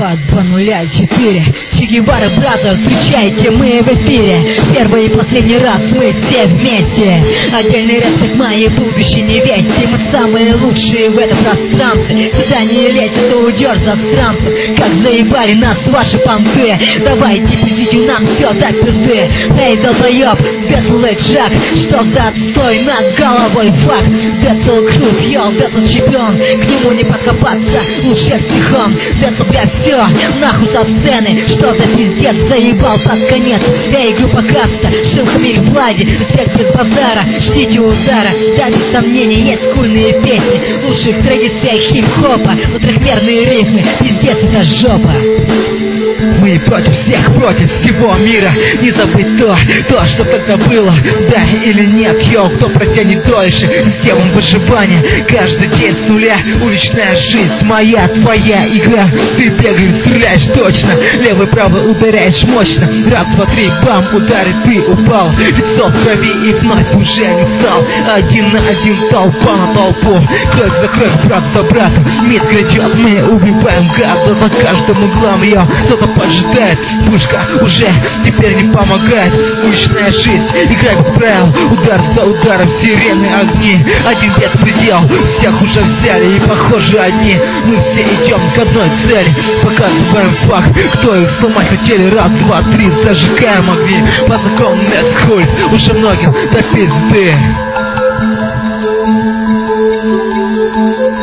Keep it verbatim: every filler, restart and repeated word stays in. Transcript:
два два ноль четыре. Че Гевара, бразер, встречайте, мы в эфире. Первый и последний раз мы все вместе. Отдельный респект моей будущей невесте. Мы самые лучшие в этом пространстве. Сюда не лезь, то уйдешь за странцем. Как заебали нас ваши понты. Давайте пиздите нам все так пизды. Эй, долбоёб, Бетл Джак, что за отстой над головой факт. Бетл крут, йоу, Бетл чемпион. К нему не подкопаться, лучше стихом. Бетл, бля, все, нахуй со сцены. Что за пиздец, заебал под конец. Эй, группа Каста, Шилхамиль, Влади, респект без базара, ждите удара. Да, без сомнений, есть кульные песни. Лучших традициях хип-хопа. Но трехмерные рифмы, пиздец, это жопа. Мы против всех, против всего мира. Не забыть то, то, что тогда было. Да или нет, йоу, кто протянет дольше. Системам выживания, каждый день с нуля. Уличная жизнь, моя, твоя игра. Ты бегаешь, стреляешь точно. Левый, правый ударяешь мощно. Раз, два, три, бам, ударит, ты упал. Лицо в крови и вновь уже не стал. Один на один, толпа на толпу. Кровь за кровь, брат за братом. Мид грядет, мы убиваем гада за каждым углом, йоу. Кто-то поджидает, пушка уже теперь не помогает. Уличная жизнь, играй без правил. Удар за ударом, сирены, огни. Один беспредел, всех уже взяли. И похоже одни, мы все идем к одной цели. Показываем факт, кто их сломать хотели. Раз, два, три, зажигаем огни. По закону Нетхульт, уже многим до пизды.